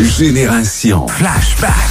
Génération Flashback.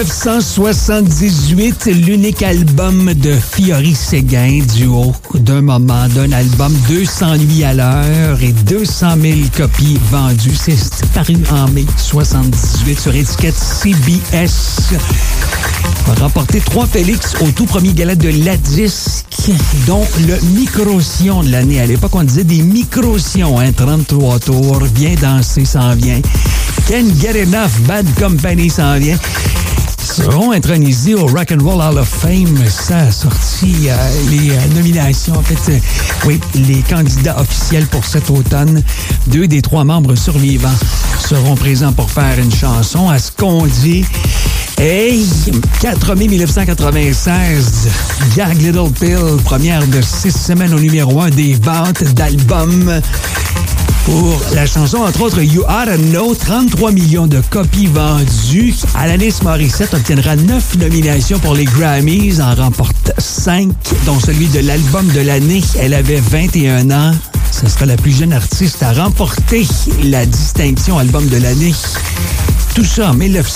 1978, l'unique album de Fiori Séguin, duo d'un moment, d'un album 200 nuits à l'heure et 200 000 copies vendues. C'est paru en mai 78 sur étiquette CBS. A remporté 3 Félix au tout premier gala de la disque, dont le Micro-Sion de l'année. À l'époque, on disait des Micro-Sions, 33 tours, Bien danser s'en vient. Can't Get Enough, Bad Company s'en vient. Seront intronisés au Rock and Roll Hall of Fame. Ça a sorti les nominations. En fait, oui, les candidats officiels pour cet automne. 2 des 3 membres survivants seront présents pour faire une chanson. À ce qu'on dit, hey, 4 mai 1996, Gag Little Pill, première de 6 semaines au numéro 1 des ventes d'albums. Pour la chanson, entre autres, You Oughta Know, 33 millions de copies vendues. Alanis Morissette obtiendra 9 nominations pour les Grammys, en remporte 5, dont celui de l'album de l'année. Elle avait 21 ans. Ce sera la plus jeune artiste à remporter la distinction album de l'année. Tout ça en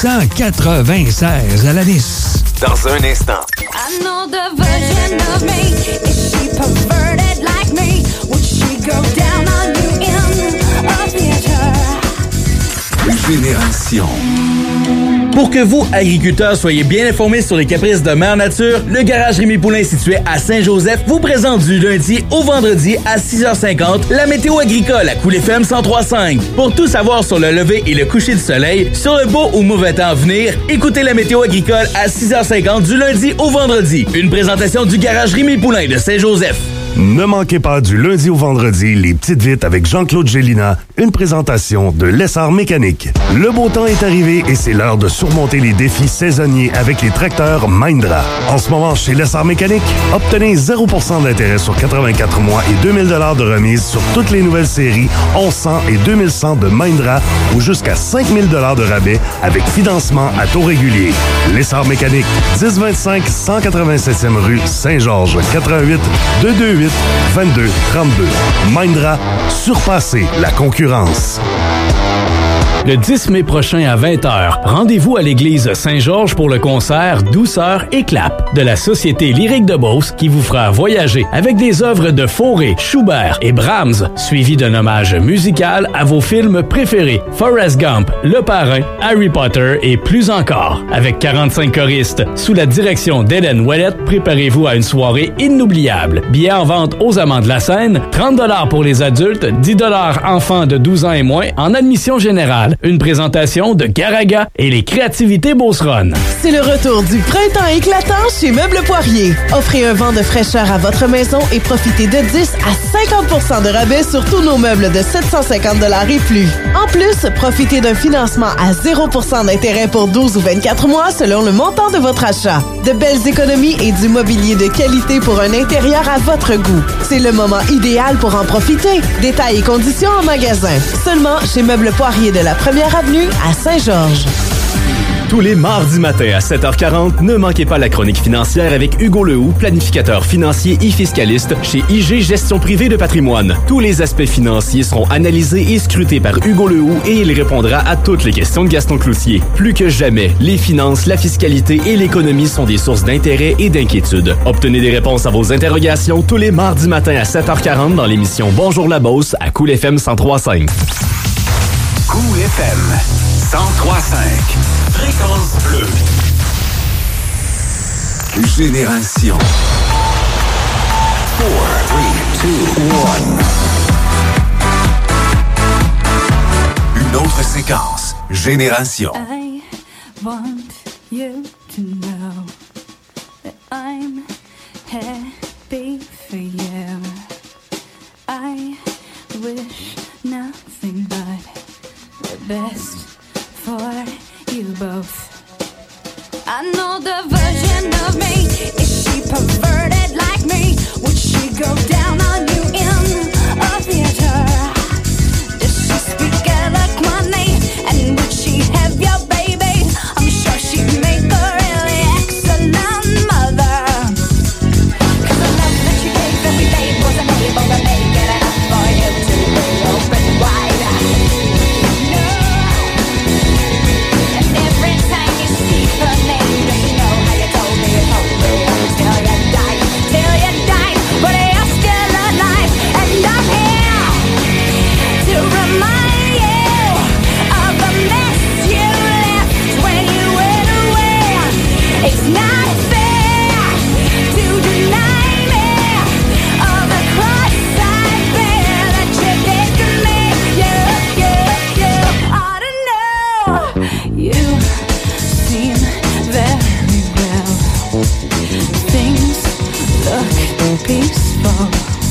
1996. Alanis. Dans un instant. I know the version of me. Is she perverted like me? Would she go down on you in a theater? Génération. Pour que vous, agriculteurs, soyez bien informés sur les caprices de Mère Nature, le garage Rémi Poulain situé à Saint-Joseph vous présente du lundi au vendredi à 6h50 la météo agricole à Cool FM 103.5. Pour tout savoir sur le lever et le coucher du soleil, sur le beau ou mauvais temps à venir, écoutez la météo agricole à 6h50 du lundi au vendredi. Une présentation du garage Rémi Poulain de Saint-Joseph. Ne manquez pas du lundi au vendredi les petites vites avec Jean-Claude Gélina, une présentation de Lessard Mécanique. Le beau temps est arrivé et c'est l'heure de surmonter les défis saisonniers avec les tracteurs Mahindra. En ce moment, chez Lessard Mécanique, obtenez 0% d'intérêt sur 84 mois et 2000 $ de remise sur toutes les nouvelles séries 1100 et 2100 de Mahindra ou jusqu'à 5000 $ de rabais avec financement à taux régulier. Lessard Mécanique, 1025 187e rue Saint-Georges, 88 228 22 32. Mahindra, surpassez la concurrence. Le 10 mai prochain à 20h, rendez-vous à l'église Saint-Georges pour le concert Douceur et Clap de la Société Lyrique de Beauce qui vous fera voyager avec des œuvres de Fauré, Schubert et Brahms, suivi d'un hommage musical à vos films préférés, Forrest Gump, Le Parrain, Harry Potter et plus encore. Avec 45 choristes, sous la direction d'Hélène Ouellette, préparez-vous à une soirée inoubliable. Billets en vente aux Amants de la Seine, 30 $ pour les adultes, 10 $ enfants de 12 ans et moins en admission générale. Une présentation de Garaga et les créativités Beauceronne. C'est le retour du printemps éclatant chez Meubles Poirier. Offrez un vent de fraîcheur à votre maison et profitez de 10 à 50% de rabais sur tous nos meubles de 750 $ et plus. En plus, profitez d'un financement à 0% d'intérêt pour 12 ou 24 mois selon le montant de votre achat. De belles économies et du mobilier de qualité pour un intérieur à votre goût. C'est le moment idéal pour en profiter. Détails et conditions en magasin. Seulement chez Meubles Poirier de la 1er avenue à Saint-Georges. Tous les mardis matins à 7h40, ne manquez pas la chronique financière avec Hugo Lehoux, planificateur financier et fiscaliste chez IG Gestion Privée de Patrimoine. Tous les aspects financiers seront analysés et scrutés par Hugo Lehoux et il répondra à toutes les questions de Gaston Cloutier. Plus que jamais, les finances, la fiscalité et l'économie sont des sources d'intérêt et d'inquiétude. Obtenez des réponses à vos interrogations tous les mardis matins à 7h40 dans l'émission Bonjour la Beauce à Cool FM 103.5. Cool FM 103.5. Fréquence bleue. Génération. 4, 3, 2, 1. Une autre séquence. Génération. I want you to know that I'm happy for you. I wish nothing but the best for you both. I know the version of me. Is she perverted like me? Would she go down on you in a theater? Does she speak eloquently? And would she have your baby? I'm sure she'd make a really excellent mother. 'Cause the love that she gave every day wasn't able to make it enough for you to be open wide. No. It's not fair to deny me all the cross I bear that you did to me. You ought to know. You seem very well. Things look peaceful.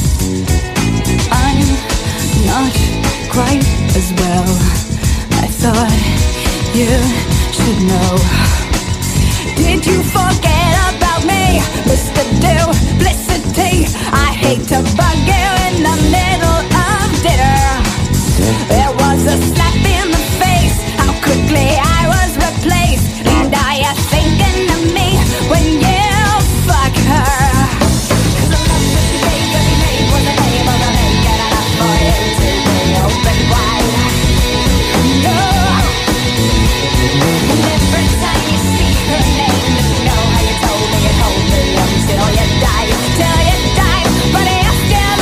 I'm not quite as well. I thought you should know. Did you forget about me, Mr. Duplicity? I hate to bug you in the middle of dinner. There was a slap in the face, how quickly I was replaced. And are you thinking of me when you fuck her? 'Cause the love that you gave every night was the name of a man, good enough for you to be open wide. No. And every time you speak her name, you know how you told me until you die, but you still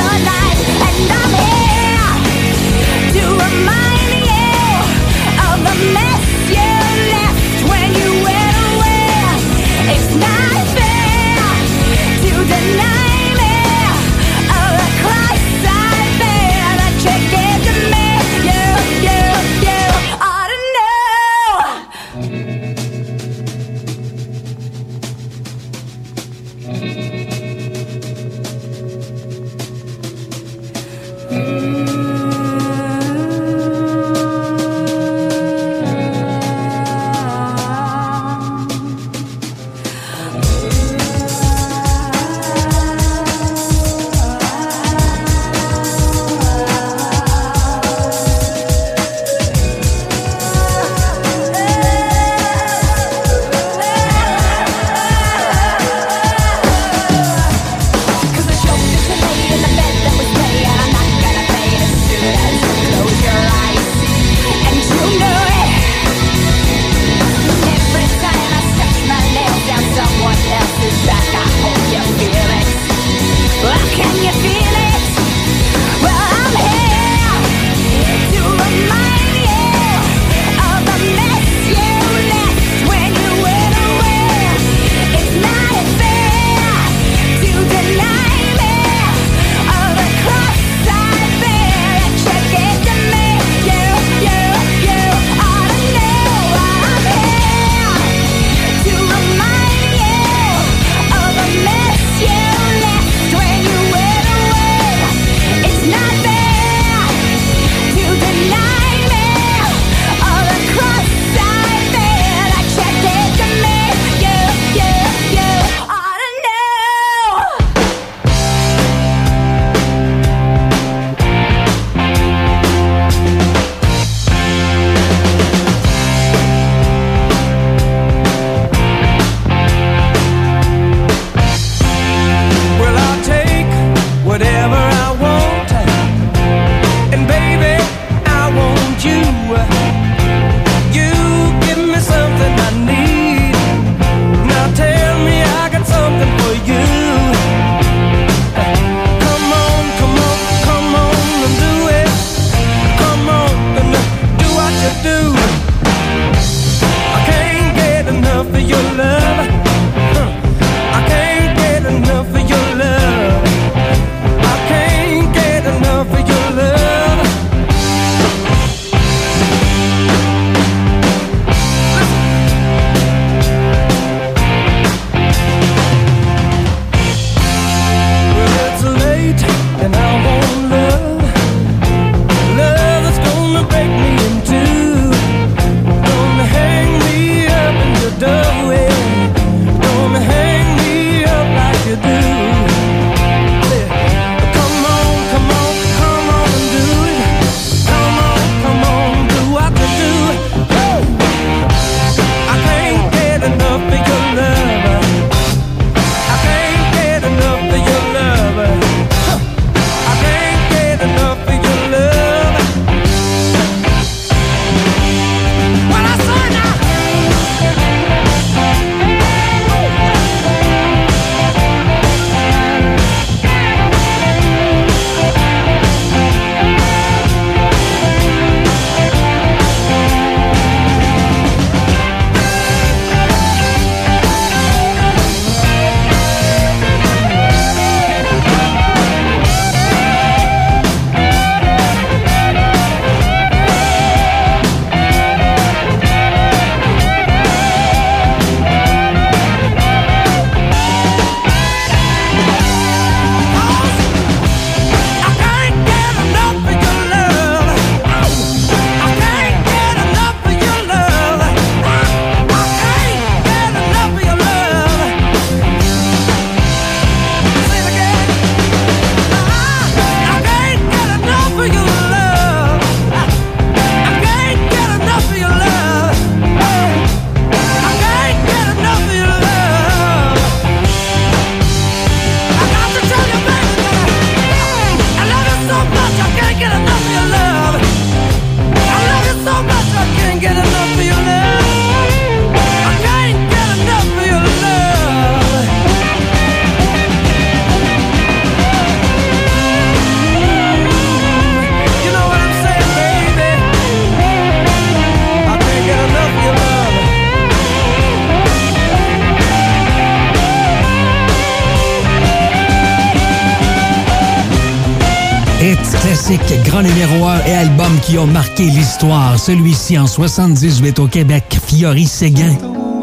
classiques, grands numéro 1 et albums qui ont marqué l'histoire. Celui-ci en 78 au Québec, Fiori Séguin.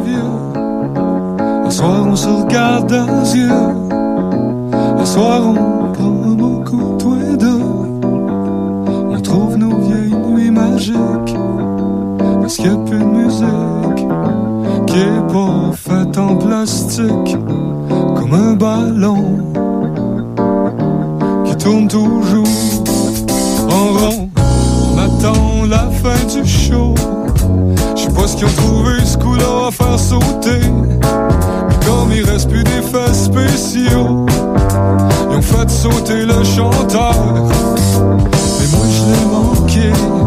Un soir on se regarde dans les yeux. Un soir on prend un bon coup tous les deux. On trouve nos vieilles nuits magiques. Parce qu'il n'y a plus de musique qui est pas faite en plastique. Comme un ballon qui tourne toujours en rond. On attend la fin du show. Je sais pas ce qu'ils ont trouvé ce coup-là à faire sauter. Mais comme il reste plus d'effets spéciaux, ils ont fait sauter le chanteur. Mais moi je l'ai manqué.